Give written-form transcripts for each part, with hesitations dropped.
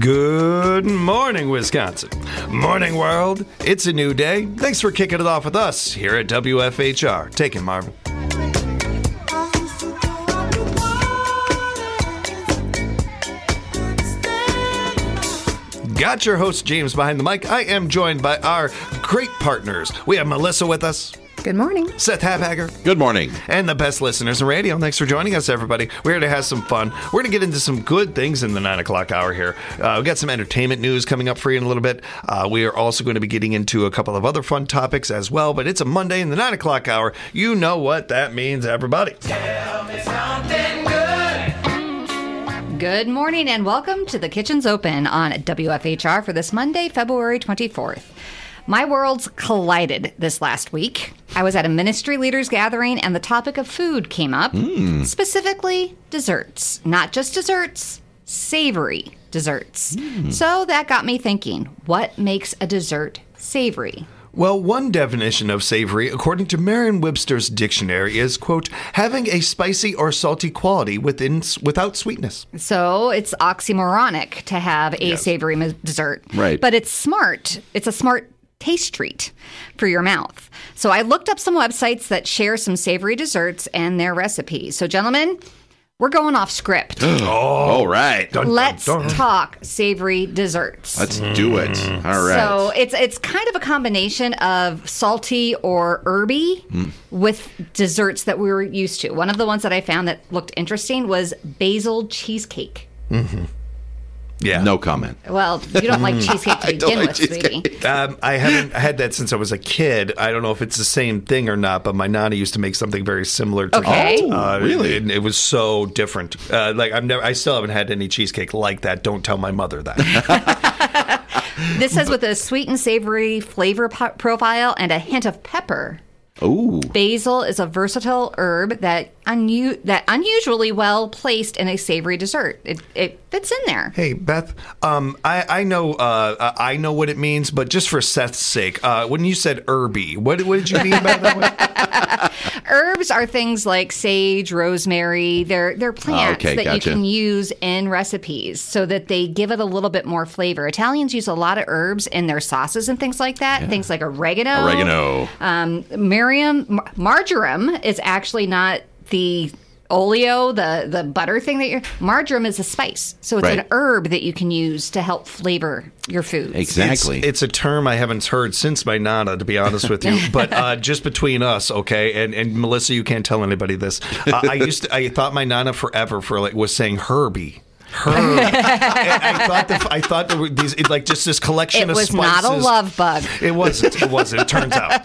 Good morning, Wisconsin. Morning, world. It's a new day. Thanks for kicking it off with us here at WFHR. Take it, Marvin. Got your host, James, behind the mic. I am joined by our great partners. We have Melissa with us. Good morning. Seth Habhagger. Good morning. And the best listeners in radio. Thanks for joining us, everybody. We're here to have some fun. We're going to get into some good things in the 9 o'clock hour here. We've got some entertainment news coming up for you in a little bit. We are also going to be getting into a couple of other fun topics as well. But it's a Monday in the 9 o'clock hour. You know what that means, everybody. Tell me something good. Good morning and welcome to The Kitchen's Open on WFHR for this Monday, February 24th. My worlds collided this last week. I was at a ministry leaders gathering and the topic of food came up, specifically desserts. Not just desserts, savory desserts. So that got me thinking, what makes a dessert savory? Well, one definition of savory, according to Merriam-Webster's dictionary, is, quote, having a spicy or salty quality without sweetness. So it's oxymoronic to have a Yes. savory dessert. Right. But it's smart. It's a smart taste treat for your mouth. So I looked up some websites that share some savory desserts and their recipes. So gentlemen, we're going off script. All right. Let's talk savory desserts. Let's do it. All right. So it's kind of a combination of salty or herby with desserts that we were used to. One of the ones that I found that looked interesting was basil cheesecake. Yeah. No comment. Well, you don't like cheesecake to I don't begin like with, cheesecake. sweetie. I haven't had that since I was a kid. I don't know if it's the same thing or not, but my nana used to make something very similar to Okay. that. Really? It was so different. I still haven't had any cheesecake like that. Don't tell my mother that. This says with a sweet and savory flavor profile and a hint of pepper. Ooh. Basil is a versatile herb that unusually well placed in a savory dessert. It fits in there. Hey, Beth, I know what it means, but just for Seth's sake, when you said herby, what did you mean by that? Herbs are things like sage, rosemary. They're plants Okay, that gotcha. you can use in recipes so that they give it a little bit more flavor. Italians use a lot of herbs in their sauces and things like that. Things like oregano. Marjoram is actually not the oleo, the butter thing that marjoram is a spice. So it's Right. an herb that you can use to help flavor your foods. Exactly. It's a term I haven't heard since my nana, to be honest with you. But just between us, okay, and Melissa, you can't tell anybody this. I thought my nana forever was saying Herbie. Herb. I thought there were these like just this collection It of was spices. not a love bug. It wasn't. It turns out.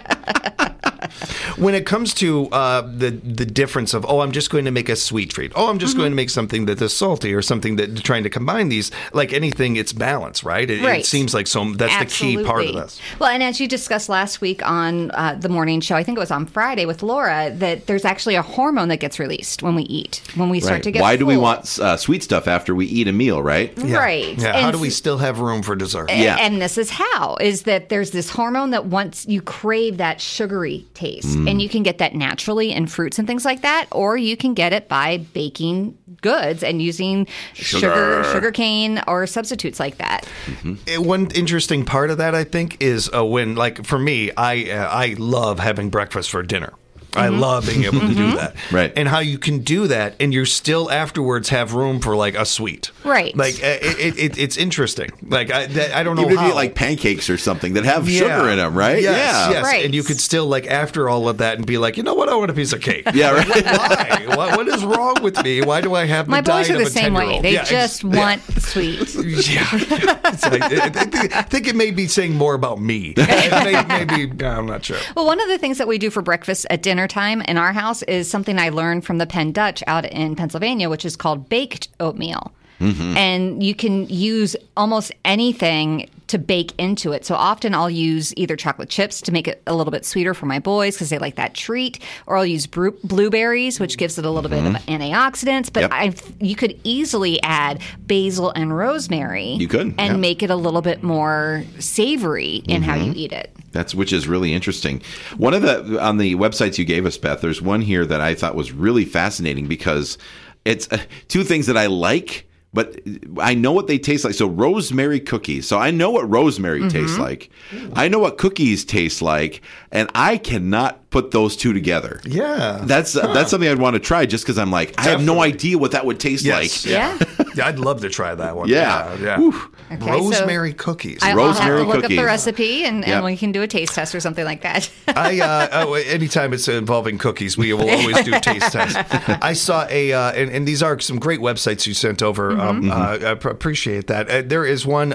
When it comes to the difference of, I'm just going to make a sweet treat. I'm just going to make something that is salty or something that trying to combine these, like anything, it's balance, right? Right. It seems like that's Absolutely. the key part of this. Well, and as you discussed last week on the morning show, I think it was on Friday with Laura, that there's actually a hormone that gets released when we eat, when we start Right. to get Why do we full. want sweet stuff after we eat a meal, right? Right. Yeah. And How do we still have room for dessert? Yeah. And this is how, is that there's this hormone that once you crave that sugary taste, and you can get that naturally in fruits and things like that, or you can get it by baking goods and using sugar cane or substitutes like that. One interesting part of that, I think, is when, like, for me, I love having breakfast for dinner. I love being able to do that. Right. And how you can do that and you still afterwards have room for like a sweet. Right. Like it's interesting. Like I don't know Even if how. you eat like pancakes or something that have sugar in them, right? Yes, yes. Right. And you could still like after all of that and be like, you know what? I want a piece of cake. Yeah, right. Why? What is wrong with me? Why do I have the My boys diet are the of a same way. 10-year-old? They Yeah, just want sweet. Yeah. It's like, I think it may be saying more about me. Maybe I'm not sure. Well, one of the things that we do for breakfast at dinner time in our house is something I learned from the Penn Dutch out in Pennsylvania, which is called baked oatmeal. And you can use almost anything to bake into it. So often I'll use either chocolate chips to make it a little bit sweeter for my boys because they like that treat, or I'll use blueberries, which gives it a little bit of antioxidants. But you could easily add basil and rosemary. You could, and make it a little bit more savory in how you eat it. Which is really interesting. One of the on the websites you gave us, Beth, there's one here that I thought was really fascinating because it's two things that I like, but I know what they taste like. So rosemary cookies. So I know what rosemary tastes like. I know what cookies taste like, and I cannot put those two together. Yeah. That's something I'd want to try just because I'm like, I have no idea what that would taste Yes. like. Yeah. Yeah, I'd love to try that one. Yeah. Yeah. Whew. Okay, so Rosemary cookies. I'll Rosemary have to look up cookies. the recipe and Yep. we can do a taste test or something like that. Anytime it's involving cookies, we will always do taste tests. I saw and these are some great websites you sent over. I appreciate that. There is one,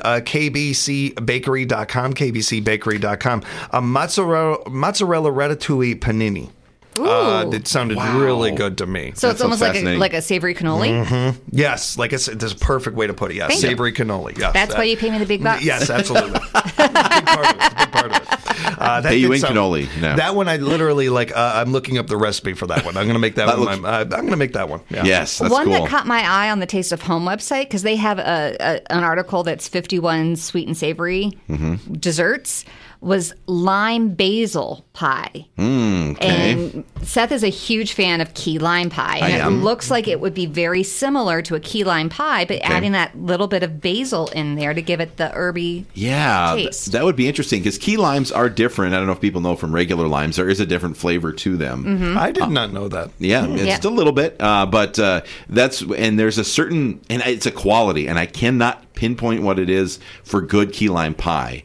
kbcbakery.com, mozzarella ratatouille panini. That sounded really good to me. So That's it's almost so like fascinating. a savory cannoli. Yes, like I said, there's a perfect way to put it. Yes, Thank you. savory cannoli. Yes, That's why you pay me the big bucks. Yes, absolutely. Big part of it. Big part of it. That Pay you did in cannoli. No. That one, I literally I'm looking up the recipe for that one. I'm going to make that one. I'm going to make that one. Yeah. Yes, that's one cool. that caught my eye on the Taste of Home website, because they have an article that's 51 sweet and savory desserts, was lime basil pie. Okay. And Seth is a huge fan of key lime pie. And I am. It looks like it would be very similar to a key lime pie, but adding that little bit of basil in there to give it the herby Yeah, taste. that would be interesting because key limes are different. I don't know if people know from regular limes. There is a different flavor to them. I did not know that. Yeah, just a little bit. But there's a certain, and it's a quality, and I cannot pinpoint what it is for good key lime pie.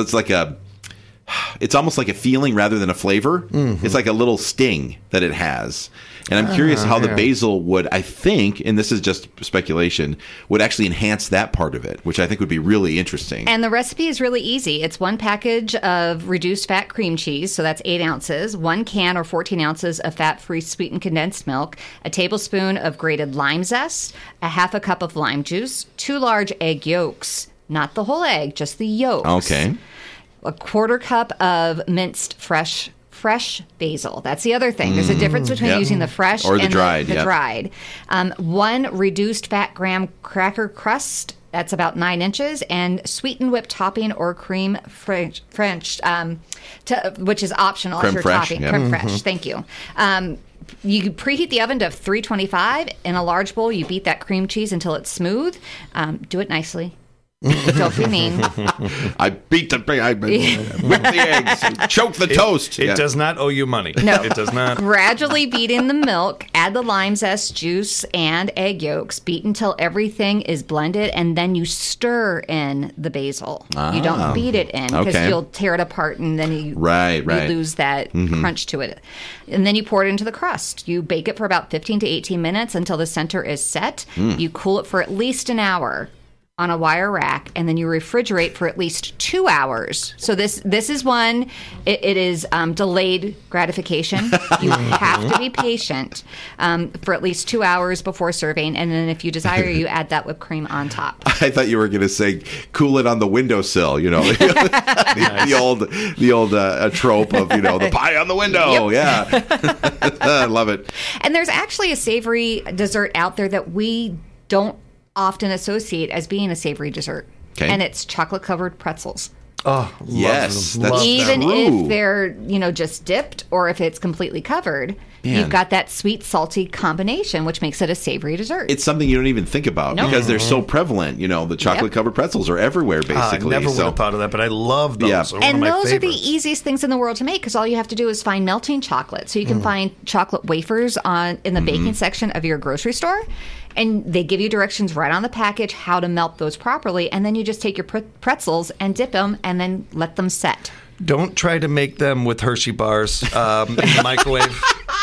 It's almost like a feeling rather than a flavor. It's like a little sting that it has. And I'm curious how the basil would, I think, and this is just speculation, would actually enhance that part of it, which I think would be really interesting. And the recipe is really easy. It's 1 package of reduced fat cream cheese, so that's 8 ounces, 1 can or 14 ounces of fat-free sweetened condensed milk, a tablespoon of grated lime zest, a half a cup of lime juice, 2 large egg yolks, not the whole egg, just the yolks. Okay. A 1/4 cup of minced fresh basil. That's the other thing. There's a difference between Yep. using the fresh Or the and dried, the yep. dried. 1 reduced fat graham cracker crust. That's about 9 inches, and sweetened whipped topping or cream French, which is optional Creme if you're fraiche, topping. yeah. Creme fraiche. Thank you. You preheat the oven to 325. In a large bowl, you beat that cream cheese until it's smooth. Do it nicely. Don't be mean. I beat the I whipped the eggs, choke the toast. It does not owe you money. No. It does not. Gradually beat in the milk, add the lime zest, juice, and egg yolks. Beat until everything is blended, and then you stir in the basil. You don't beat it in because Okay. you'll tear it apart, and then you Right. lose that crunch to it. And then you pour it into the crust. You bake it for about 15 to 18 minutes until the center is set. You cool it for at least an hour on a wire rack, and then you refrigerate for at least 2 hours. So this is one, it is delayed gratification. You have to be patient for at least 2 hours before serving, and then if you desire, you add that whipped cream on top. I thought you were going to say, "Cool it on the windowsill." You know, the old trope of the pie on the window. Yep. Yeah, I love it. And there's actually a savory dessert out there that we don't often associate as being a savory dessert. Okay. And it's chocolate-covered pretzels. Oh, Yes, love that's them. Even true. if they're, just dipped or if it's completely covered, Man. you've got that sweet, salty combination, which makes it a savory dessert. It's something you don't even think about Nope. because they're so prevalent. The chocolate covered pretzels are everywhere, I basically. never would So- have thought of that, but I love those. Yeah. They're one and of my those are the favorites. easiest things in the world to make because all you have to do is find melting chocolate. So you can find chocolate wafers in the baking section of your grocery store, and they give you directions right on the package how to melt those properly. And then you just take your pretzels and dip them, and then let them set. Don't try to make them with Hershey bars in the microwave.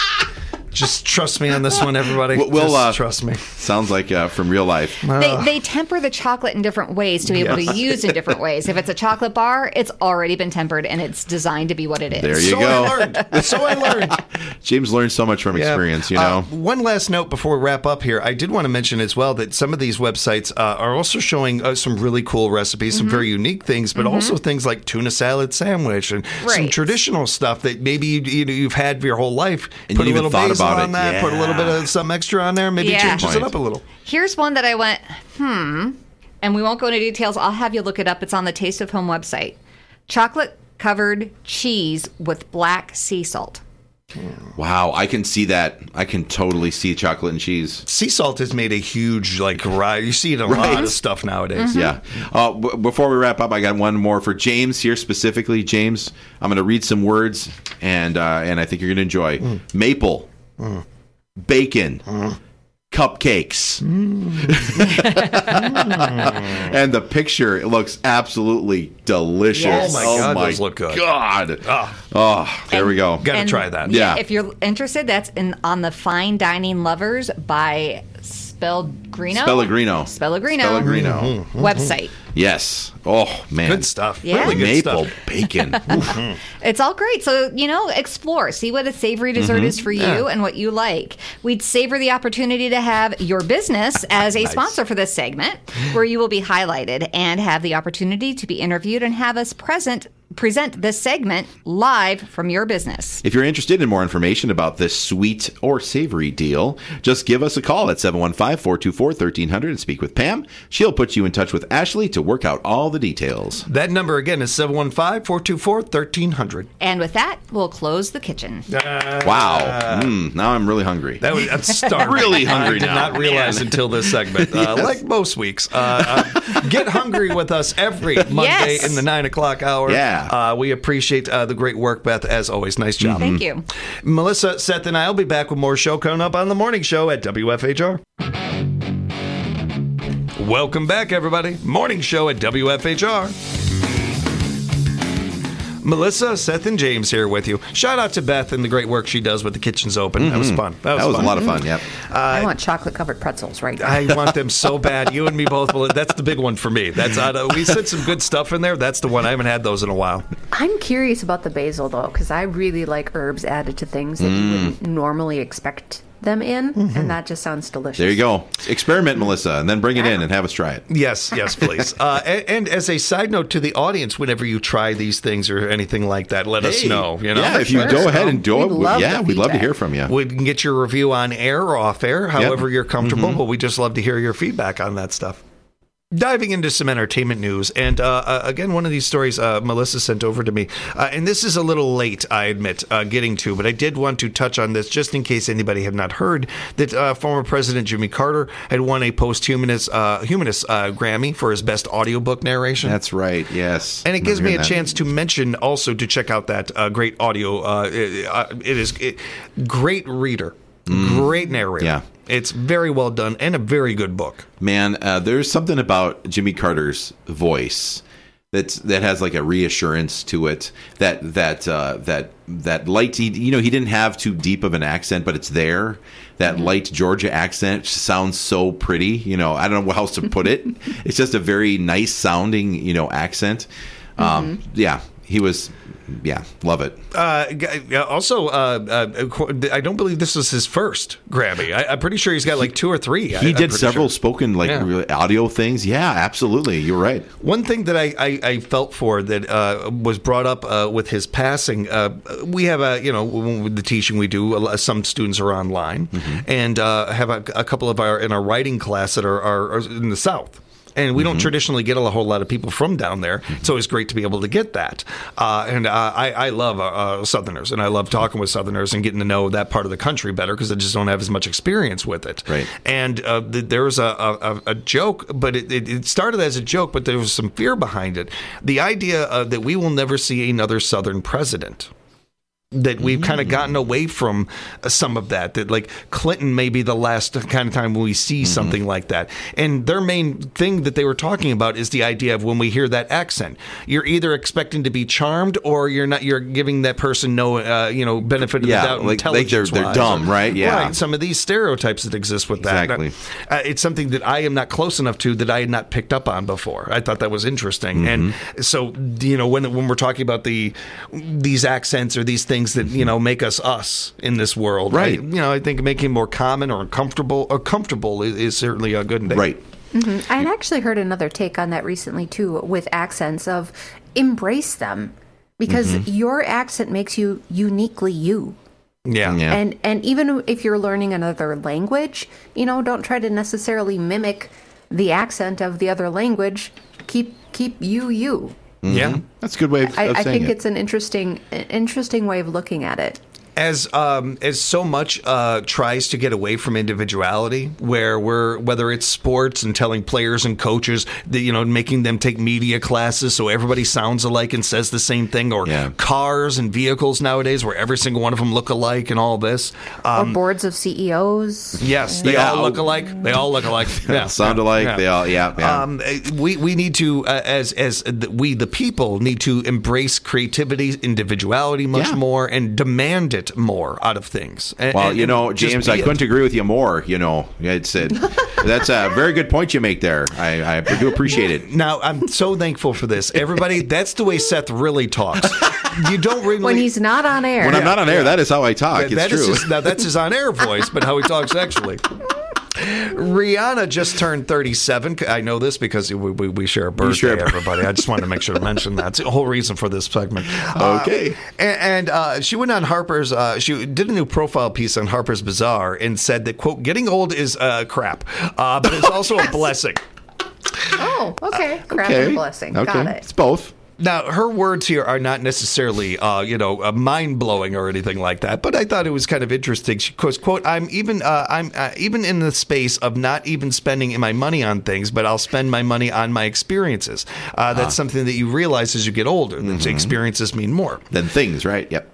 Just trust me on this one, everybody. We'll, Just trust me. Sounds like from real life. They temper the chocolate in different ways to be able to use in different ways. If it's a chocolate bar, it's already been tempered and it's designed to be what it is. There you So go. I learned. James learned so much from experience. One last note before we wrap up here. I did want to mention as well that some of these websites are also showing some really cool recipes, some very unique things, but also things like tuna salad sandwich and some Right. traditional stuff that maybe you've had for your whole life. And Put you a even little thought basil about on it. that. Put a little bit Yeah. of something extra on there. Maybe Yeah. changes it Point. up a little. Here's one that I went, and we won't go into details. I'll have you look it up. It's on the Taste of Home website. Chocolate covered cheese with black sea salt. Wow, I can see that. I can totally see chocolate and cheese. Sea salt has made a huge rise. You see it in a lot of stuff nowadays. Yeah. Before we wrap up, I got one more for James here specifically. James, I'm going to read some words, and I think you're going to enjoy. Maple, bacon, cupcakes. And the picture, it looks absolutely delicious. Yes. Oh my God, those look good. God. There we go. Got to try that. Yeah. If you're interested, that's on the Fine Dining Lovers by Spellegrino website. Yes. Oh, man. Good stuff. Yeah. Really good Maple stuff. bacon. Oof. It's all great. So, explore. See what a savory dessert is for you and what you like. We'd savor the opportunity to have your business as a sponsor for this segment, where you will be highlighted and have the opportunity to be interviewed and have us present this segment live from your business. If you're interested in more information about this sweet or savory deal, just give us a call at 715-424-1300 and speak with Pam. She'll put you in touch with Ashley to work out all the details. That number again is 715-424-1300. And with that, we'll close the kitchen. Wow. Now I'm really hungry. I'm starving. Really hungry I did now. not realize until this segment. Like most weeks. Get hungry with us every Monday in the 9 o'clock hour. Yeah. We appreciate the great work, Beth, as always. Nice job. Thank you. Melissa, Seth, and I will be back with more show coming up on the morning show at WFHR. Welcome back, everybody. Morning show at WFHR. Melissa, Seth, and James here with you. Shout out to Beth and the great work she does with The Kitchen's Open. That was fun. That was a lot of fun, yep. I want chocolate-covered pretzels right now. I want them so bad. You and me both. Well, that's the big one for me. That's we said some good stuff in there. That's the one. I haven't had those in a while. I'm curious about the basil, though, because I really like herbs added to things that you wouldn't normally expect them in, and that just sounds delicious. There you go. Experiment, Melissa, and then bring it in and have us try it. Yes, please. And as a side note to the audience, whenever you try these things or anything like that, let us know. Yeah, if you go ahead and do it, we'd love to hear from you. We can get your review on air or off air, however you're comfortable, but we just love to hear your feedback on that stuff. Diving into some entertainment news, and again, one of these stories Melissa sent over to me, and this is a little late, I admit, getting to, but I did want to touch on this just in case anybody had not heard that former President Jimmy Carter had won a posthumous Grammy for his best audiobook narration. That's right, yes. And it gives me a chance to mention also to check out that great audio. It is great reader, great narrator. Yeah. It's very well done and a very good book. Man, there's something about Jimmy Carter's voice that has like a reassurance to it. That light, he didn't have too deep of an accent, but it's there. That light Georgia accent sounds so pretty. I don't know how else to put it. It's just a very nice sounding, accent. Yeah, he was. Yeah, love it. Also, I don't believe this was his first Grammy. I'm pretty sure he's got like 2 or 3. He did several spoken audio things. Yeah, absolutely. You're right. One thing that I felt for that was brought up with his passing. We have with the teaching we do, some students are online and have a couple of in our writing class that are in the South. And we don't traditionally get a whole lot of people from down there. It's always great to be able to get that. And I love Southerners, and I love talking with Southerners and getting to know that part of the country better because I just don't have as much experience with it. Right. And there was a joke, but it started as a joke, but there was some fear behind it. The idea that we will never see another Southern president. That we've kind of gotten away from some of that like Clinton may be the last kind of time when we see something like that. And their main thing that they were talking about is the idea of when we hear that accent, you're either expecting to be charmed or you're giving that person no, benefit of the doubt. Like they're dumb, right? Yeah. Right. Some of these stereotypes that exist with that. Exactly. It's something that I am not close enough to that I had not picked up on before. I thought that was interesting. And so, when we're talking about these accents or these things that make us in this world, right? I think making more common or comfortable is certainly a good thing, right? I had actually heard another take on that recently too, with accents of embrace them because your accent makes you uniquely you. Yeah. And even if you're learning another language, don't try to necessarily mimic the accent of the other language. Keep you. Yeah, that's a good way of saying I think it. it's an interesting way of looking at it. as so much tries to get away from individuality, whether it's sports and telling players and coaches that, making them take media classes so everybody sounds alike and says the same thing, or cars and vehicles nowadays where every single one of them look alike and all this. Or boards of CEOs. Yes, they all look alike. They all look alike. Yeah, sound alike. Yeah. They all, we need to, we the people need to embrace creativity, individuality much more, and demand it more out of things. James, I couldn't agree with you more. That's a very good point you make there. I do appreciate it. Now, I'm so thankful for this. Everybody, that's the way Seth really talks. You don't really... When he's not on air. When I'm not on air, that is how I talk. It's true. That's his on-air voice, but how he talks actually. Rihanna just turned 37. I know this because we share a birthday, everybody. I just wanted to make sure to mention that. It's the whole reason for this segment. Okay. And she went on Harper's, she did a new profile piece on Harper's Bazaar and said that, quote, getting old is crap, but it's also a blessing. Oh, okay. Crap and blessing. Okay. Got it. It's both. Now, her words here are not necessarily, mind-blowing or anything like that, but I thought it was kind of interesting. She goes, quote, I'm even in the space of not even spending my money on things, but I'll spend my money on my experiences. That's something that you realize as you get older. That experiences mean more. Than things, right? Yep.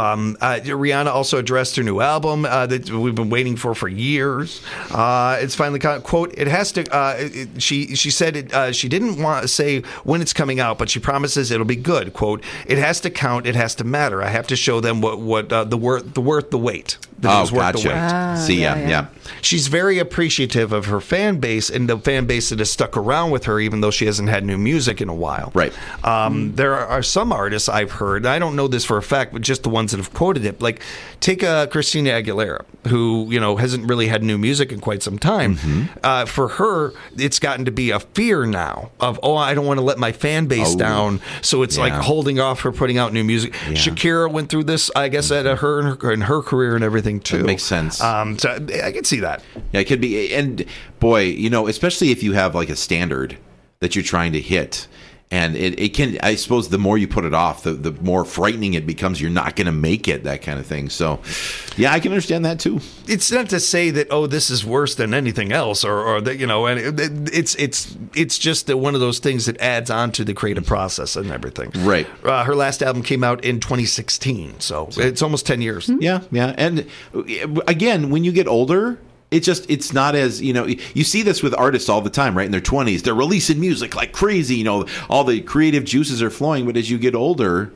Rihanna also addressed her new album that we've been waiting for years. It's finally quote. It has to. She said she didn't want to say when it's coming out, but she promises it'll be good. Quote. It has to count. It has to matter. I have to show them what the worth the weight. That it was worth the weight. See, yeah. She's very appreciative of her fan base and the fan base that has stuck around with her, even though she hasn't had new music in a while. Right. There are some artists I've heard. I don't know this for a fact, but just the ones that have quoted it. Like, take Christina Aguilera, who hasn't really had new music in quite some time. For her, it's gotten to be a fear now of I don't want to let my fan base down. So it's like holding off her putting out new music. Yeah. Shakira went through this, I guess, at her career and everything too. That makes sense. So I can see that. Yeah, it could be. And boy, especially if you have like a standard that you're trying to hit. And it can, I suppose, the more you put it off, the more frightening it becomes. You're not going to make it, that kind of thing. So, yeah, I can understand that too. It's not to say that this is worse than anything else, or that and it's just one of those things that adds on to the creative process and everything. Right. Her last album came out in 2016, so it's almost 10 years. Yeah, and again, when you get older. It's not as, you see this with artists all the time, right? In their 20s, they're releasing music like crazy, all the creative juices are flowing. But as you get older,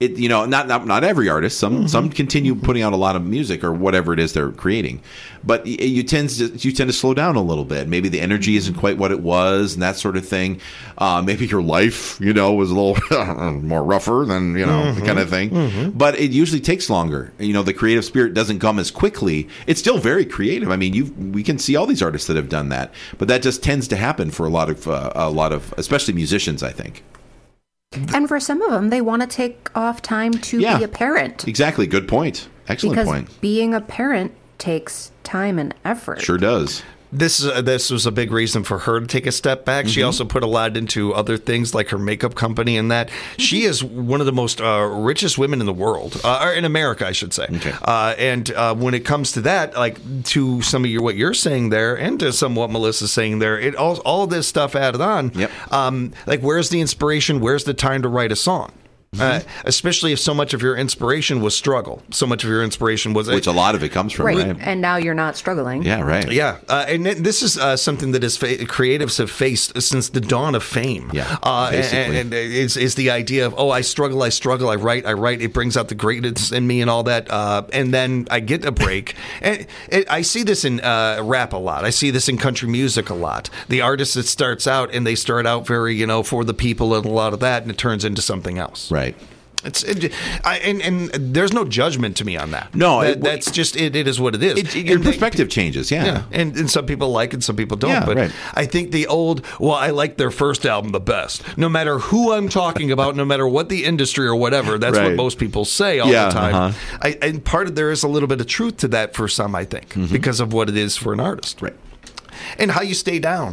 not every artist, some continue putting out a lot of music or whatever it is they're creating. But you tend to slow down a little bit. Maybe the energy isn't quite what it was and that sort of thing. Maybe your life, was a little more rougher than, the kind of thing. But it usually takes longer. The creative spirit doesn't come as quickly. It's still very creative. I mean, we can see all these artists that have done that. But that just tends to happen for a lot of especially musicians, I think. And for some of them, they want to take off time to be a parent. Exactly. Good point. Excellent point. Because being a parent takes time and effort. Sure does. This was a big reason for her to take a step back. She also put a lot into other things like her makeup company and that. She is one of the most richest women in the world, or in America, I should say. Okay. And when it comes to that, like to some of what you're saying there and to some what Melissa's saying there, all this stuff added on. Yep. Like, where's the inspiration? Where's the time to write a song? Especially if so much of your inspiration was struggle. So much of your inspiration was... Which a lot of it comes from, right? And now you're not struggling. Yeah, right. Yeah. And this is something that creatives have faced since the dawn of fame. Yeah, basically. And is the idea of, I struggle, I write. It brings out the greatness in me and all that. And then I get a break. And I see this in rap a lot. I see this in country music a lot. The artist that starts out, and they start out very, for the people and a lot of that, and it turns into something else. Right. And there's no judgment to me on that. No, that's just it is what it is. Your perspective changes, yeah. And some people like it, some people don't. Yeah, but right. I think I like their first album the best. No matter who I'm talking about, no matter what the industry or whatever, that's what most people say all the time. And part of there is a little bit of truth to that for some, I think, because of what it is for an artist. Right. And how you stay down.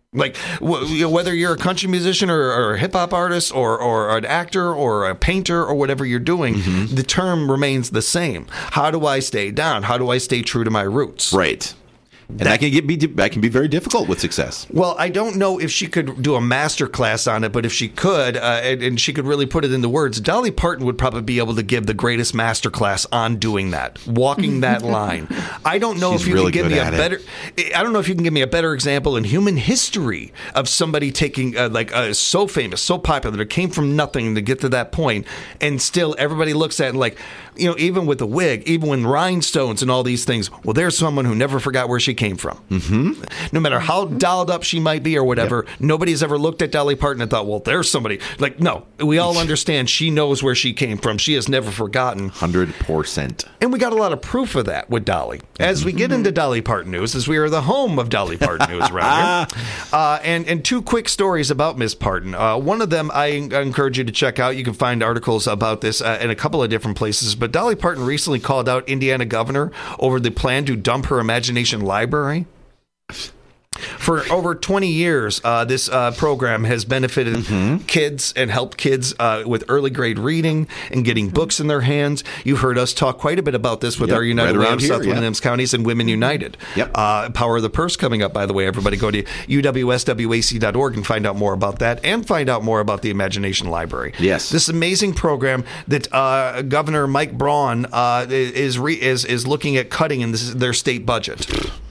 Like whether you're a country musician or a hip hop artist or an actor or a painter or whatever you're doing, the term remains the same. How do I stay down? How do I stay true to my roots? Right. And that can be very difficult with success. Well, I don't know if she could do a master class on it, but if she could, and she could really put it into words, Dolly Parton would probably be able to give the greatest master class on doing that, walking that line. I don't know if you can give me a better. I don't know if you can give me a better example in human history of somebody taking so famous, so popular, that came from nothing to get to that point, and still everybody looks at it like, even with the wig, even with rhinestones and all these things. Well, there's someone who never forgot where she came from. No matter how dolled up she might be or whatever, nobody's ever looked at Dolly Parton and thought, well, there's somebody. Like, no, we all understand she knows where she came from. She has never forgotten. 100%. And we got a lot of proof of that with Dolly. As we get into Dolly Parton news, as we are the home of Dolly Parton news around here. And two quick stories about Miss Parton. One of them I encourage you to check out. You can find articles about this in a couple of different places. But Dolly Parton recently called out Indiana governor over the plan to dump her imagination library. For over 20 years, this program has benefited kids and helped kids with early grade reading and getting books in their hands. You've heard us talk quite a bit about this with our United Way of South Williams Counties and Women United. Power of the Purse coming up, by the way. Everybody go to uwswac.org and find out more about that and find out more about the Imagination Library. Yes. This amazing program that Governor Mike Braun is looking at cutting in their state budget.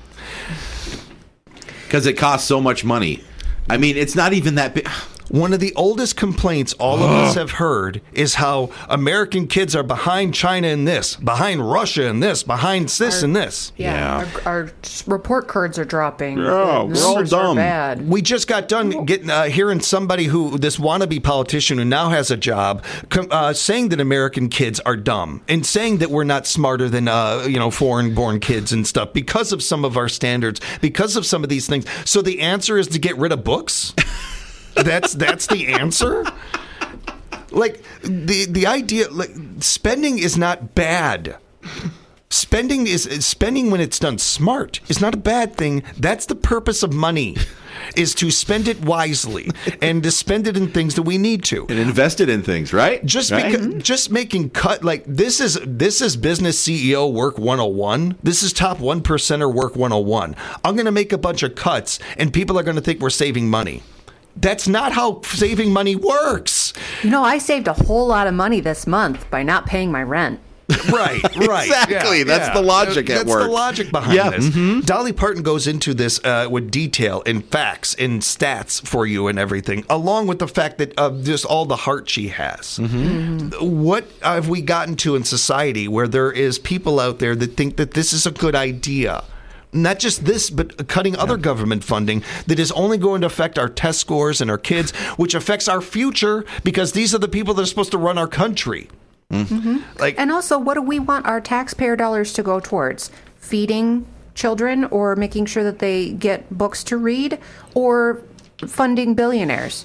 Because it costs so much money. I mean, it's not even that big. One of the oldest complaints all of us have heard is how American kids are behind China in this, behind Russia in this, behind this and this. Our report cards are dropping. Yeah, we're all dumb. Bad. We just got done hearing somebody this wannabe politician who now has a job saying that American kids are dumb and saying that we're not smarter than foreign-born kids and stuff because of some of our standards, because of some of these things. So the answer is to get rid of books? That's the answer? Like, the idea, like, spending is not bad. Spending when it's done smart is not a bad thing. That's the purpose of money, is to spend it wisely and to spend it in things that we need to. And invest it in things, right? Just making cut, like, this is business CEO work 101. This is top 1%er work 101. I'm going to make a bunch of cuts and people are going to think we're saving money. That's not how saving money works. I saved a whole lot of money this month by not paying my rent. Right. Exactly. That's the logic at work. That's the logic behind this. Dolly Parton goes into this with detail and facts and stats for you and everything, along with the fact that just all the heart she has. What have we gotten to in society where there is people out there that think that this is a good idea? Not just this, but cutting other government funding that is only going to affect our test scores and our kids, which affects our future because these are the people that are supposed to run our country. And also, what do we want our taxpayer dollars to go towards? Feeding children or making sure that they get books to read or funding billionaires?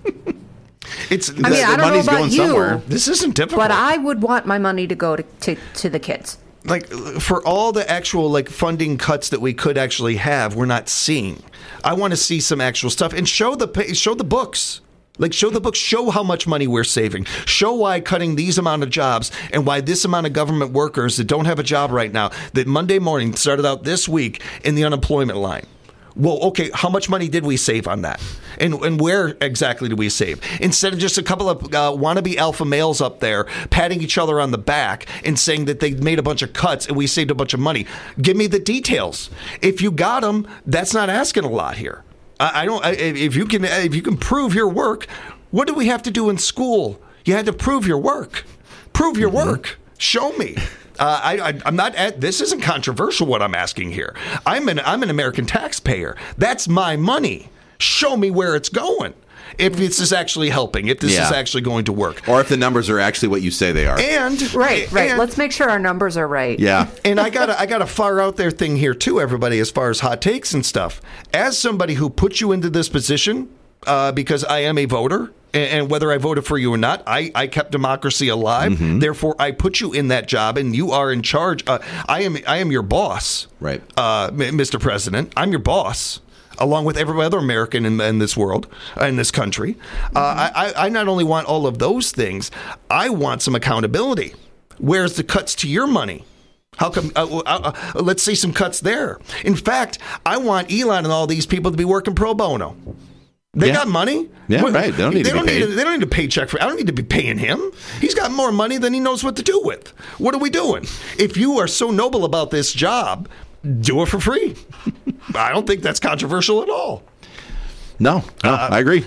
I don't know about you. This isn't difficult. But I would want my money to go to the kids. Like, for all the actual funding cuts that we could actually have, we're not seeing. I want to see some actual stuff and show the books. Like, show the books, show how much money we're saving. Show why cutting these amount of jobs and why this amount of government workers that don't have a job right now, that Monday morning started out this week in the unemployment line. Well, okay, how much money did we save on that? And where exactly did we save? Instead of just a couple of wannabe alpha males up there patting each other on the back and saying that they made a bunch of cuts and we saved a bunch of money. Give me the details. If you got them, that's not asking a lot here. If you can prove your work, what do we have to do in school? You had to prove your work. Prove your work. Show me. I'm not. This isn't controversial. What I'm asking here. I'm an American taxpayer. That's my money. Show me where it's going. If this is actually helping. If this is actually going to work. Or if the numbers are actually what you say they are. Right. Let's make sure our numbers are right. Yeah. And I got a far out there thing here too, everybody, as far as hot takes and stuff. As somebody who put you into this position, because I am a voter. And whether I voted for you or not, I kept democracy alive. Therefore, I put you in that job, and you are in charge. I am your boss, right, Mr. President. I'm your boss. along with every other American in this world, in this country. I not only want all of those things, I want some accountability. Where's the cuts to your money? How come? Let's see some cuts there. In fact, I want Elon and all these people to be working pro bono. They got money. Yeah, right. They don't need to be paid. They don't need a paycheck for. I don't need to be paying him. He's got more money than he knows what to do with. What are we doing? If you are so noble about this job, do it for free. I don't think that's controversial at all. No, I agree.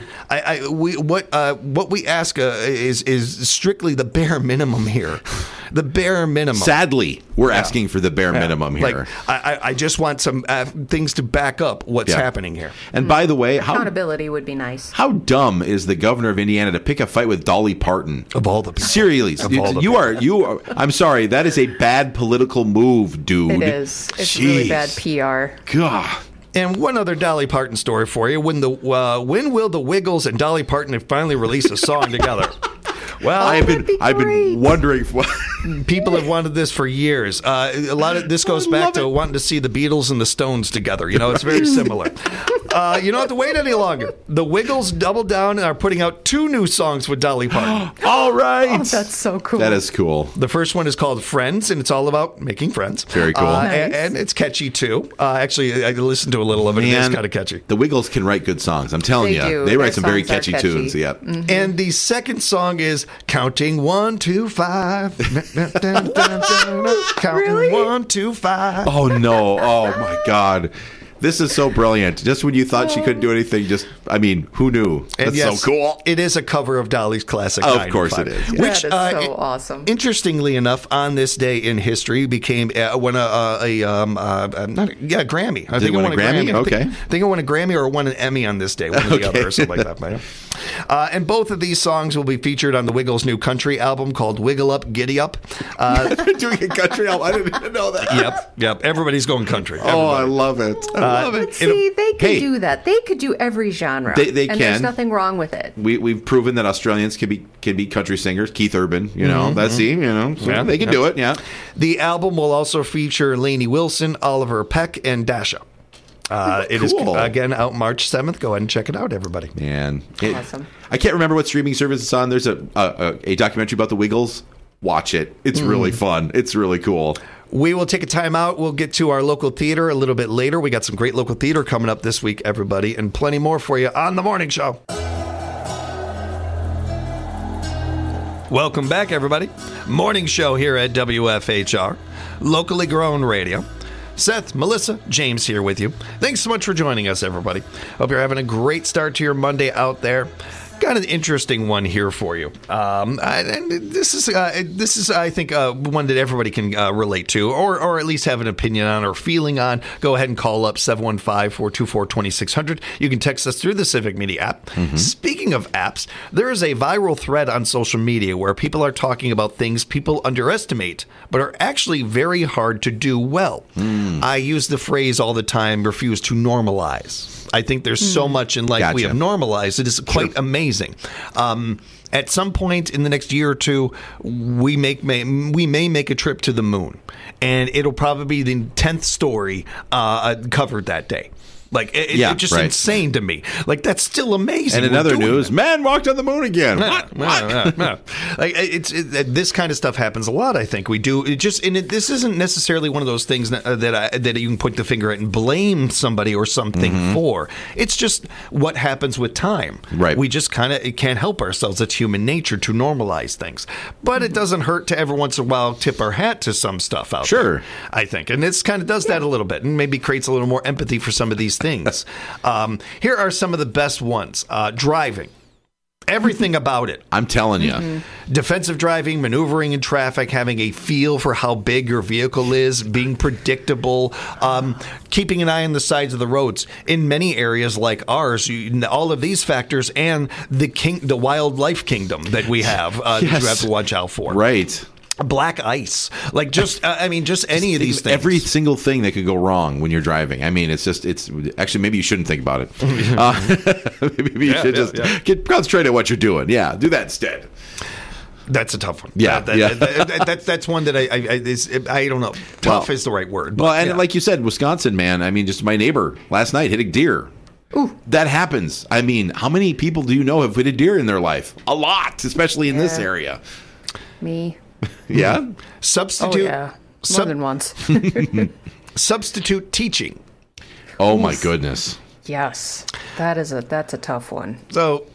What we ask is strictly the bare minimum here. The bare minimum. Sadly, we're asking for the bare minimum here. Like, I just want some things to back up what's happening here. And by the way, accountability would be nice. How dumb is the governor of Indiana to pick a fight with Dolly Parton? Of all the people. Seriously, you are. I'm sorry, that is a bad political move, dude. It is. It's really bad PR. God. And one other Dolly Parton story for you. When will the Wiggles and Dolly Parton finally release a song together? Well, I've been wondering. People have wanted this for years. A lot of this goes back to wanting to see the Beatles and the Stones together. You know, it's very similar. You don't have to wait any longer. The Wiggles doubled down and are putting out 2 new songs with Dolly Parton. All right. Oh, that's so cool. That is cool. The first one is called Friends, and it's all about making friends. Very cool. Nice. And it's catchy, too. Actually, I listened to a little of it. It's kind of catchy. The Wiggles can write good songs. I'm telling They you. do. They write Their some very songs are catchy tunes. Yep. Mm-hmm. And the second song is Counting 1 to 5. Counting Really? 1 to 5. Oh, no. Oh, my God. This is so brilliant. Just when you thought she couldn't do anything, who knew? And That's yes, so cool. It is a cover of Dolly's classic. Of 9 to course 5, it is, yeah. Which, That is so awesome. Interestingly enough, on this day in history, became won a Grammy. I think it win a Grammy? Okay. I think it won a Grammy or won an Emmy on this day, one or the other, or something like that. Man. And both of these songs will be featured on the Wiggles' new country album called "Wiggle Up, Giddy Up." They're doing a country album. I didn't even know that. Yep. Everybody's going country. Oh, I love it. I love it. See, they could do that. They could do every genre. They and can. There's nothing wrong with it. We've proven that Australians can be country singers. Keith Urban, so they can do it. Yeah. The album will also feature Lainey Wilson, Oliver Peck, and Dasha. It is again out March 7th. Go ahead and check it out, everybody. Man, Awesome. I can't remember what streaming service it's on. There's a documentary about the Wiggles. Watch it. It's really fun. It's really cool. We will take a time out. We'll get to our local theater a little bit later. We got some great local theater coming up this week, everybody, and plenty more for you on The Morning Show. Welcome back, everybody. Morning Show here at WFHR, locally grown radio. Seth, Melissa, James here with you. Thanks so much for joining us, everybody. Hope you're having a great start to your Monday out there. Got an interesting one here for you. And this is, I think, one that everybody can relate to, or at least have an opinion on or feeling on. Go ahead and call up 715-424-2600. You can text us through the Civic Media app. Mm-hmm. Speaking of apps, there is a viral thread on social media where people are talking about things people underestimate, but are actually very hard to do well. I use the phrase all the time, refuse to normalize. I think there's so much in life we have normalized. It is quite amazing. At some point in the next year or two, we may make a trip to the moon, and it'll probably be the 10th story covered that day. Like, it's just insane to me. Like, that's still amazing. And in other news, man walked on the moon again. What? Like, this kind of stuff happens a lot, I think. We do. This isn't necessarily one of those things that you can point the finger at and blame somebody or something for. It's just what happens with time. Right. We just can't help ourselves. It's human nature to normalize things. But it doesn't hurt to every once in a while tip our hat to some stuff out there, I think. And this kind of does that a little bit and maybe creates a little more empathy for some of these things. Here are some of the best ones. Driving. Everything about it. I'm telling you. Defensive driving, maneuvering in traffic, having a feel for how big your vehicle is, being predictable, keeping an eye on the sides of the roads. In many areas like ours, all of these factors and the wildlife kingdom that we have that you have to watch out for. Right. Black ice, like just any of these things. Every single thing that could go wrong when you're driving. I mean, it's actually, maybe you shouldn't think about it. Maybe you should just concentrate on what you're doing. Yeah, do that instead. That's a tough one. Yeah, that's one that I don't know. Tough is the right word. But, like you said, Wisconsin, man. I mean, just my neighbor last night hit a deer. That happens. I mean, how many people do you know have hit a deer in their life? A lot, especially in this area. Me. Yeah. Substitute. Oh, yeah. More than once. Substitute teaching. Oh my goodness. Yes. That's a tough one. So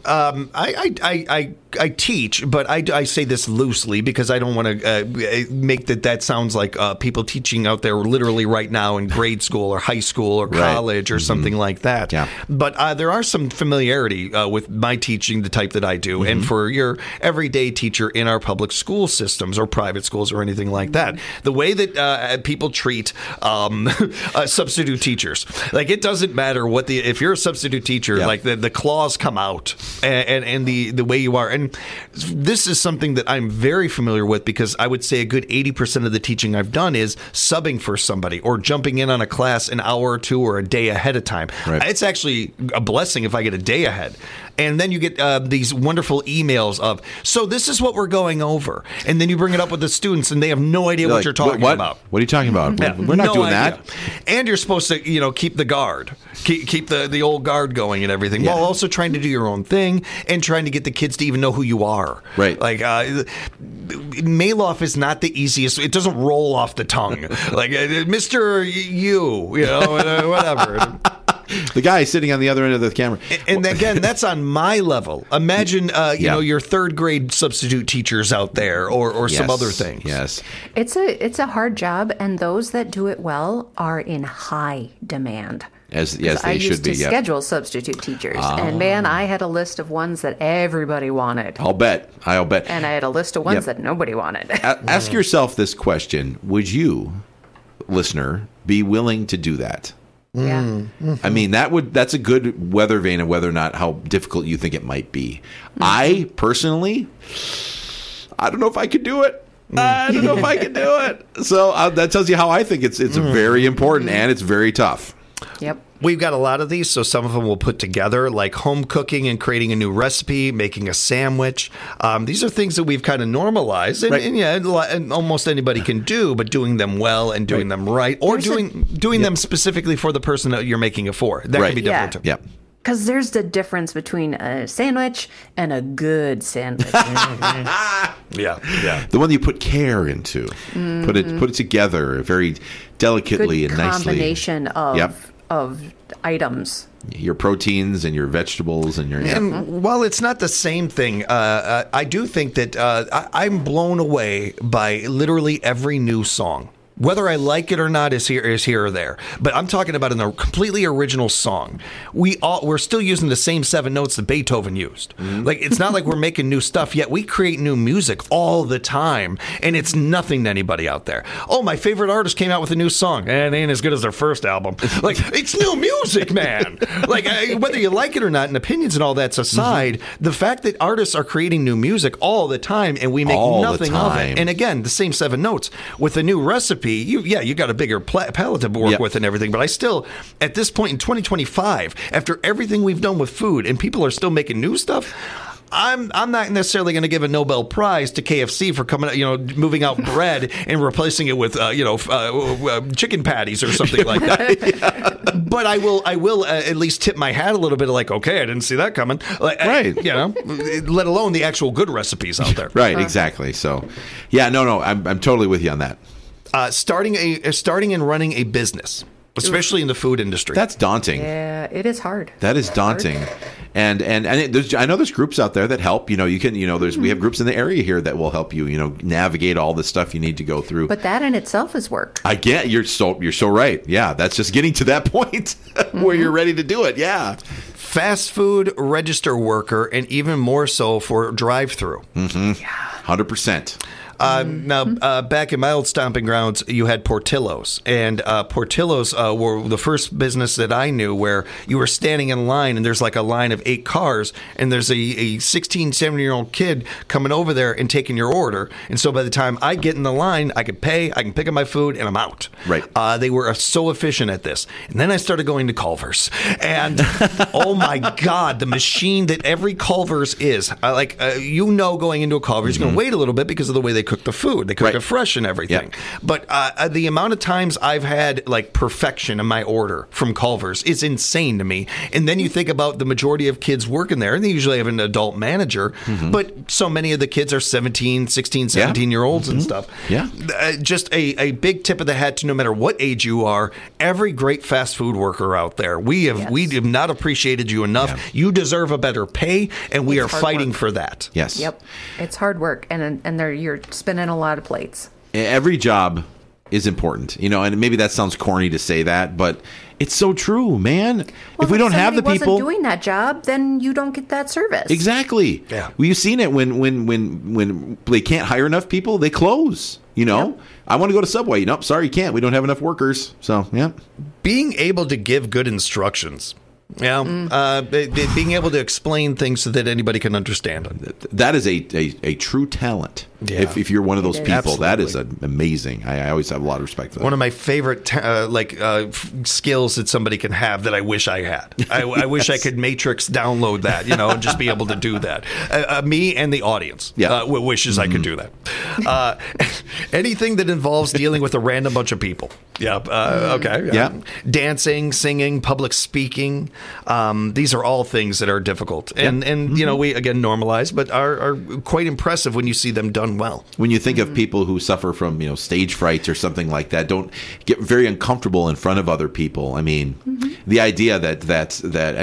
I teach, but I say this loosely because I don't want to make that sounds like people teaching out there literally right now in grade school or high school or college or something like that. Yeah. But there are some familiarity with my teaching, the type that I do, and for your everyday teacher in our public school systems or private schools or anything like that. The way that people treat substitute teachers, like it doesn't matter if you're a substitute teacher, like the claws come out and the way you are. And this is something that I'm very familiar with because I would say a good 80% of the teaching I've done is subbing for somebody or jumping in on a class an hour or two or a day ahead of time. Right. It's actually a blessing if I get a day ahead. And then you get these wonderful emails of, so this is what we're going over. And then you bring it up with the students and they have no idea what you're talking about. What are you talking about? Yeah, we're not doing that. And you're supposed to, keep the guard, keep the old guard going and everything, while also trying to do your own thing and trying to get the kids to even know who you are. Right. Like, Maloff is not the easiest. It doesn't roll off the tongue. Like, Mr. Whatever. The guy sitting on the other end of the camera. And again, that's on my level. Imagine, your third grade substitute teachers out there or some other things. Yes. It's a hard job, and those that do it well are in high demand. As they I should used be. to schedule substitute teachers, and man, I had a list of ones that everybody wanted. I'll bet. And I had a list of ones that nobody wanted. Ask yourself this question. Would you, listener, be willing to do that? Yeah. Mm-hmm. I mean, that's a good weather vane of whether or not how difficult you think it might be. I personally, I don't know if I could do it. I don't know if I could do it. So that tells you how I think it's very important and it's very tough. Yep. We've got a lot of these, so some of them we'll put together, like home cooking and creating a new recipe, making a sandwich. These are things that we've kind of normalized, and almost anybody can do, but doing them well and doing them right, or doing them specifically for the person that you're making it for. That can be different too. Yep. Because there's the difference between a sandwich and a good sandwich. Yeah. The one you put care into, put it together very delicately good and nicely. Combination of items. Your proteins and your vegetables and your. And while it's not the same thing, I do think that I'm blown away by literally every new song. Whether I like it or not is here or there. But I'm talking about in a completely original song. We're still using the same 7 notes that Beethoven used. Like, it's not like we're making new stuff, yet we create new music all the time, and it's nothing to anybody out there. Oh, my favorite artist came out with a new song, and it ain't as good as their first album. Like, it's new music, man. Like, whether you like it or not, and opinions and all that's aside, the fact that artists are creating new music all the time, and we make nothing of it. And again, the same 7 notes with a new recipe. You got a bigger palette to work with and everything, but I still, at this point in 2025, after everything we've done with food, and people are still making new stuff, I'm not necessarily going to give a Nobel Prize to KFC for moving out bread and replacing it with chicken patties or something like that. But I will at least tip my hat a little bit, like, okay, I didn't see that coming. Right. Let alone the actual good recipes out there. Right. Exactly. So, I'm totally with you on that. Starting and running a business, especially in the food industry. That's daunting. Yeah, it is hard. That is daunting. And I know there's groups out there that help. We have groups in the area here that will help you, navigate all the stuff you need to go through. But that in itself is work. I get you're so right. Yeah, that's just getting to that point where you're ready to do it. Yeah. Fast food register worker, and even more so for drive-through. 100%. Now, back in my old stomping grounds, you had Portillo's. And Portillo's were the first business that I knew where you were standing in line and there's like a line of 8 cars and there's a 16, 17-year-old kid coming over there and taking your order. And so by the time I get in the line, I could pay, I can pick up my food, and I'm out. Right. They were so efficient at this. And then I started going to Culver's. And, oh, my God, the machine that every Culver's is. Going into a Culver's, you're going to wait a little bit because of the way they cook the food. They cook Right. it fresh and everything. But the amount of times I've had like perfection in my order from Culver's is insane to me. And then you think about the majority of kids working there, and they usually have an adult manager, but so many of the kids are 17, 16, 17-year-olds and stuff. Yeah. Just a big tip of the hat to no matter what age you are, every great fast food worker out there. We have not appreciated you enough. Yeah. You deserve a better pay, and we It's are hard fighting work. for that. Yes. Yep. It's hard work, and you're spinning a lot of plates. Every job is important, and maybe that sounds corny to say that, but it's so true, man. If we don't have the somebody people wasn't doing that job, then you don't get that service. exactly. Yeah. Well, you've seen it when they can't hire enough people, they close. I want to go to Subway. Nope, sorry, you can't. We don't have enough workers. So, yeah. Being able to give good instructions. Being able to explain things so that anybody can understand them. That is a true talent. Yeah. If you're one of those It is. people, that is Absolutely. amazing. I always have a lot of respect for that. One of my favorite skills that somebody can have that I wish I had. I wish I could Matrix download that, and just be able to do that. Me and the audience wishes I could do that. Anything that involves dealing with a random bunch of people. Okay. Yeah. Dancing, singing, public speaking. These are all things that are difficult. And we, again, normalize, but are quite impressive when you see them done well. When you think of people who suffer from stage frights or something like that, don't get very uncomfortable in front of other people. I mean, the idea that's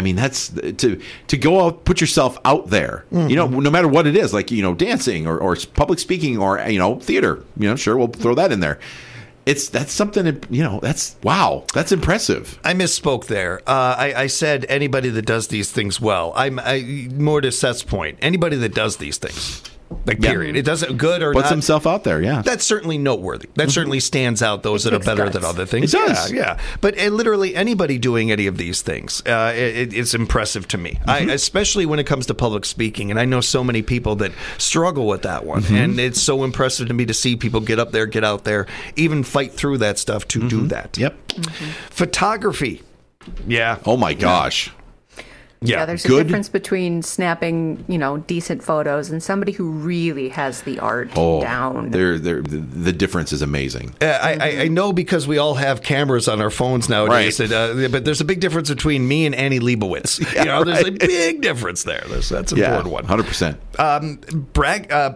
to go out, put yourself out there. No matter what it is, like dancing or public speaking or theater. Sure, we'll throw that in there. That's something, wow, that's impressive. I misspoke there. I said anybody that does these things well. More to Seth's point. Anybody that does these things, like period. It doesn't good or Puts not. himself out there, yeah. That's certainly noteworthy. That certainly stands out. Those that are takes better guts. than other things. It does. Yeah. But literally anybody doing any of these things, it's impressive to me. Especially when it comes to public speaking. And I know so many people that struggle with that one. And it's so impressive to me to see people get up there, get out there, even fight through that stuff to do that. Yep. Photography. Yeah. Oh my gosh. Yeah, there's a good. difference between snapping, decent photos and somebody who really has the art down. The difference is amazing. I know because we all have cameras on our phones nowadays, Right. but there's a big difference between me and Annie Leibovitz. There's a big difference there. That's an important one. 100%.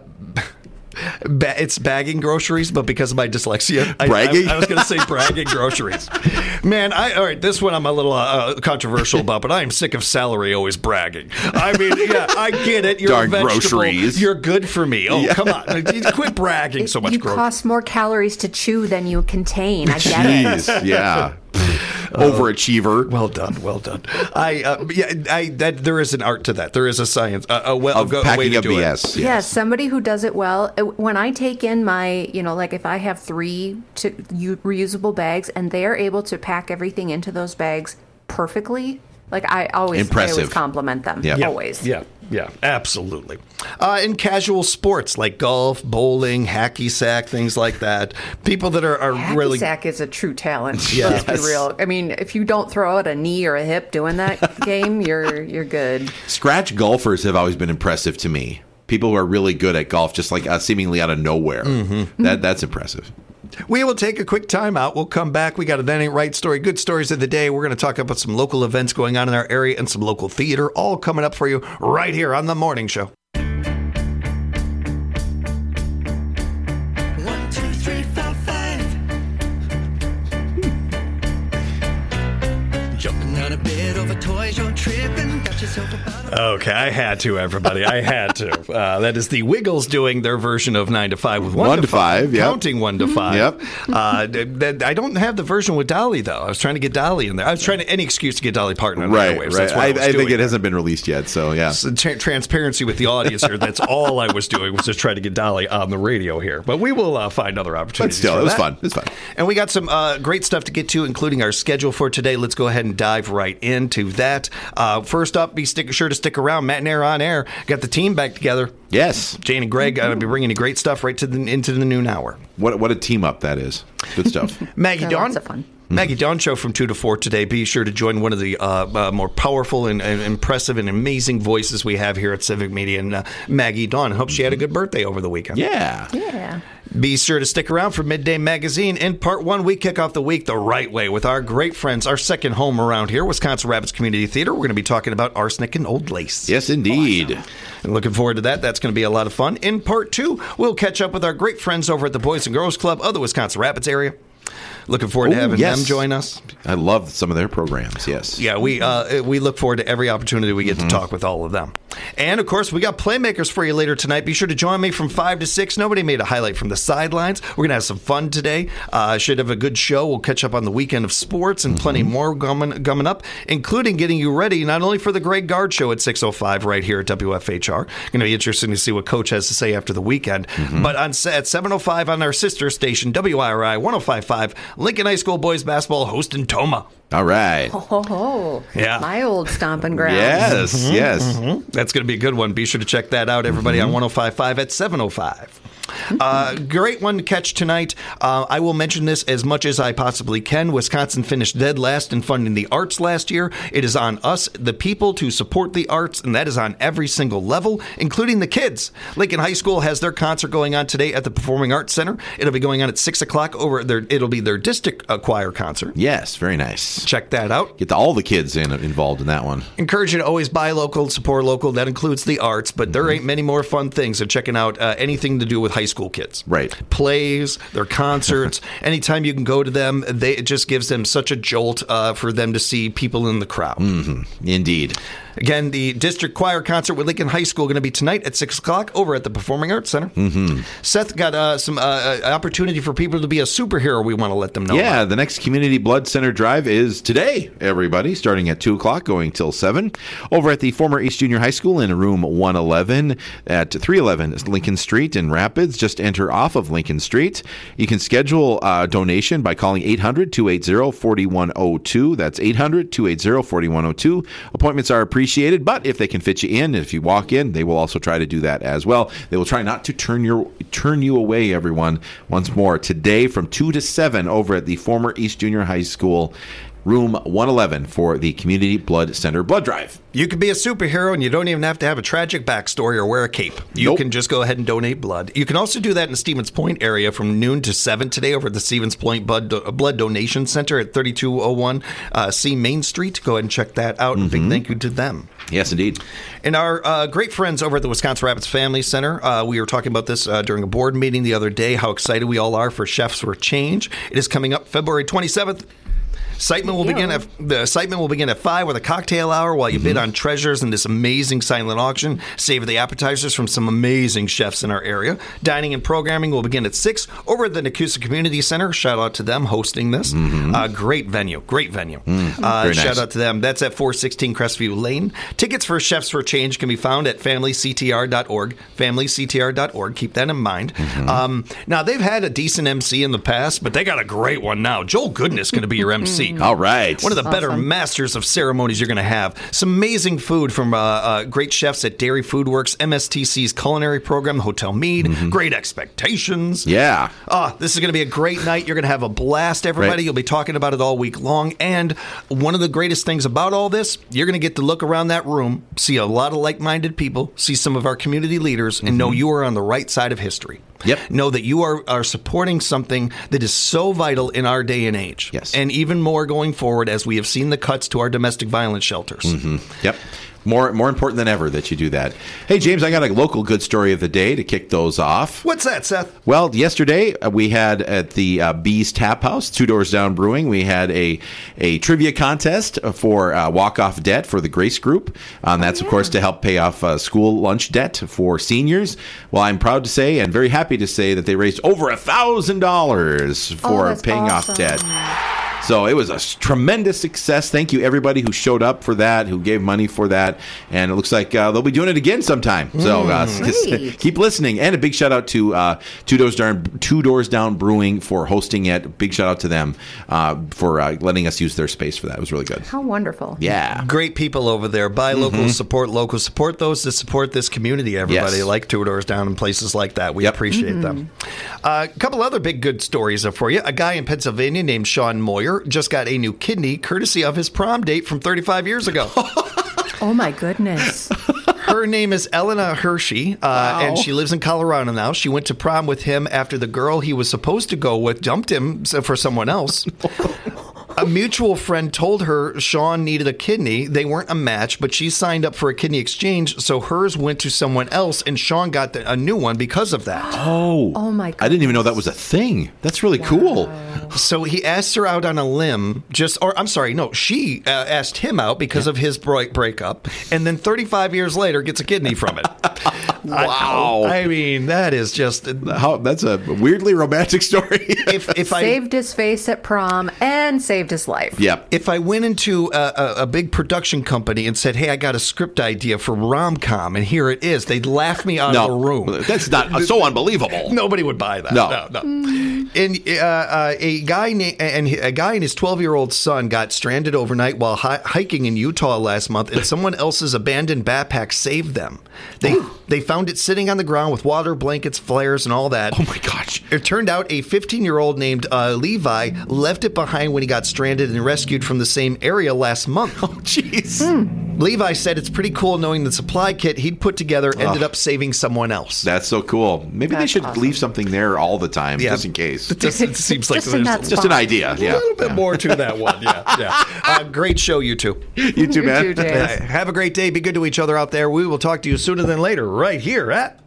It's bagging groceries, but because of my dyslexia, Bragging? I was going to say bragging groceries. Man, all right, this one I'm a little controversial about, but I am sick of celery always bragging. I mean, I get it. You're Darn a vegetable. groceries. You're good for me. Oh, come on. Quit bragging so much. You cost more calories to chew than you contain. I get it. Jeez, yeah. Overachiever. Well done. There is an art to that. There is a science, a way Packing to up do it. BS. Yeah, somebody who does it well. When I take in my, like if I have 3 reusable bags and they are able to pack everything into those bags perfectly, like I always compliment them. Yeah. Always. Yeah, absolutely. In casual sports like golf, bowling, hacky sack, things like that, people that are Hacky really sack is a true talent. Yes. Let's be real. I mean, if you don't throw out a knee or a hip doing that game, you're good. Scratch golfers have always been impressive to me. People who are really good at golf, just like seemingly out of nowhere. That's impressive. We will take a quick time out. We'll come back. We got a That Ain't Right story, good stories of the day. We're going to talk about some local events going on in our area and some local theater, all coming up for you right here on The Morning Show. 1, 2, 3, 4, 5. Jumping on a bed over toys, you're tripping. Got yourself a bottle. Okay, I had to, everybody. I had to. That is the Wiggles doing their version of 9 to 5 with 1 to 5. Yep. Counting 1 to 5. Yep. I don't have the version with Dolly, though. I was trying to get Dolly in there. I was trying to any excuse to get Dolly Parton on the Right. airwaves. That's what I was think doing. it hasn't been released yet, so yeah. So transparency with the audience here. That's all I was doing was just trying to get Dolly on the radio here. But we will find other But opportunities. still, for it was that. fun. It was fun. And we got some great stuff to get to, including our schedule for today. Let's go ahead and dive right into that. First up, be sure to stick around. Matt and Air on Air. Got the team back together. Yes. Jane and Greg going to be bringing you great stuff right into the noon hour. What a team up that is. Good stuff. Maggie They're Dawn. lots of fun. Maggie Dawn Show from 2 to 4 today. Be sure to join one of the more powerful and impressive and amazing voices we have here at Civic Media, and Maggie Dawn. Hope she had a good birthday over the weekend. Yeah. Be sure to stick around for Midday Magazine. In part 1, we kick off the week the right way with our great friends, our second home around here, Wisconsin Rapids Community Theater. We're going to be talking about arsenic and old lace. Yes, indeed. Awesome. And looking forward to that. That's going to be a lot of fun. In part 2, we'll catch up with our great friends over at the Boys and Girls Club of the Wisconsin Rapids area. Looking forward to having them join us. I love some of their programs, yes. Yeah, we look forward to every opportunity we get to talk with all of them. And, of course, we got Playmakers for you later tonight. Be sure to join me from 5 to 6. Nobody made a highlight from the sidelines. We're going to have some fun today. Should have a good show. We'll catch up on the weekend of sports and plenty more coming up, including getting you ready not only for the Greg Gard Show at 6:05 right here at WFHR. Going to be interesting to see what Coach has to say after the weekend. But at 7:05 on our sister station, WIRI 105.5, Lincoln High School Boys Basketball hosting Toma. All right. Yeah. My old stomping ground. Yes, yes. That's going to be a good one. Be sure to check that out, everybody, on 105.5 at 7:05. Great one to catch tonight. I will mention this as much as I possibly can. Wisconsin finished dead last in funding the arts last year. It is on us, the people, to support the arts, and that is on every single level, including the kids. Lincoln High School has their concert going on today at the Performing Arts Center. It'll be going on at 6 o'clock. It'll be their district choir concert. Yes, very nice. Check that out. Get all the kids involved in that one. Encourage you to always buy local, support local. That includes the arts, but there ain't many more fun things than checking out anything to do with high school kids. Right. Plays, their concerts. Anytime you can go to them, it just gives them such a jolt for them to see people in the crowd. Indeed. Again, the district choir concert with Lincoln High School going to be tonight at 6 o'clock over at the Performing Arts Center. Seth got some opportunity for people to be a superhero we want to let them know about. The next Community Blood Center Drive is today, everybody, starting at 2 o'clock, going till 7, over at the former East Junior High School in room 111 at 311 Lincoln Street in Rapids. Just enter off of Lincoln Street. You can schedule a donation by calling 800-280-4102. That's 800-280-4102. Appointments are appreciated, but if they can fit you in, if you walk in, they will also try to do that as well. They will try not to turn you away, everyone. Once more, today from 2 to 7 over at the former East Junior High School, room 111 for the Community Blood Center Blood Drive. You can be a superhero, and you don't even have to have a tragic backstory or wear a cape. You can just go ahead and donate blood. You can also do that in the Stevens Point area from noon to 7 today over at the Stevens Point Blood Donation Center at 3201 C Main Street. Go ahead and check that out. And big thank you to them. Yes, indeed. And our great friends over at the Wisconsin Rapids Family Center, we were talking about this during a board meeting the other day, how excited we all are for Chefs for Change. It is coming up February 27th. Excitement will begin at 5 with a cocktail hour while you bid on treasures in this amazing silent auction. Savor the appetizers from some amazing chefs in our area. Dining and programming will begin at 6 over at the Nakusa Community Center. Shout out to them hosting this. Great venue. Shout out to them. That's at 416 Crestview Lane. Tickets for Chefs for Change can be found at FamilyCTR.org. FamilyCTR.org. Keep that in mind. Now, they've had a decent MC in the past, but they got a great one now. Joel Goodness is going to be your MC. All right. One of the better masters of ceremonies you're going to have. Some amazing food from great chefs at Dairy Food Works, MSTC's culinary program, Hotel Mead, Great Expectations. Yeah. This is going to be a great night. You're going to have a blast, everybody. Right. You'll be talking about it all week long. And one of the greatest things about all this, you're going to get to look around that room, see a lot of like-minded people, see some of our community leaders, and know you are on the right side of history. Yep. Know that you are supporting something that is so vital in our day and age. Yes. And even more going forward as we have seen the cuts to our domestic violence shelters. Yep. More important than ever that you do that. Hey, James, I got a local good story of the day to kick those off. What's that, Seth? Well, yesterday we had at the Bees Tap House, 2 Doors Down Brewing, we had a trivia contest for walk-off debt for the Grace Group. That's, of course, to help pay off school lunch debt for seniors. Well, I'm proud to say and very happy to say that they raised over $1,000 for paying off debt. So it was a tremendous success. Thank you, everybody who showed up for that, who gave money for that. And it looks like they'll be doing it again sometime. So keep listening. And a big shout out to 2 Doors Down Brewing for hosting it. Big shout out to them for letting us use their space for that. It was really good. How wonderful. Yeah. Great people over there. Buy local, support local. Support those that support this community, everybody, like 2 Doors Down and places like that. We appreciate them. A couple other big good stories for you. A guy in Pennsylvania named Sean Moyer singer just got a new kidney courtesy of his prom date from 35 years ago. Oh, my goodness. Her name is Elena Hershey, and she lives in Colorado now. She went to prom with him after the girl he was supposed to go with dumped him for someone else. A mutual friend told her Sean needed a kidney. They weren't a match, but she signed up for a kidney exchange, so hers went to someone else, and Sean got a new one because of that. Oh my God. I didn't even know that was a thing. That's really cool. So he asked her out on a limb, she asked him out because of his breakup, and then 35 years later gets a kidney from it. Wow. I mean, that is just... That's a weirdly romantic story. if Saved his face at prom and saved his life. Yep. If I went into a big production company and said, hey, I got a script idea for rom-com, and here it is, they'd laugh me out of the room. That's not so unbelievable. Nobody would buy that. No. And a guy and his 12-year-old son got stranded overnight while hiking in Utah last month, and someone else's abandoned backpack saved them. They found it sitting on the ground with water, blankets, flares, and all that. Oh my gosh! It turned out a 15-year-old named Levi left it behind when he got stranded and rescued from the same area last month. Oh jeez! Levi said it's pretty cool knowing the supply kit he'd put together ended up saving someone else. That's so cool. Maybe they should leave something there all the time, just in case. It seems like there's just an idea. A little bit more to that one. Yeah. Great show, you two. You too, man. You too, James. Have a great day. Be good to each other out there. We will talk to you sooner than later, right here at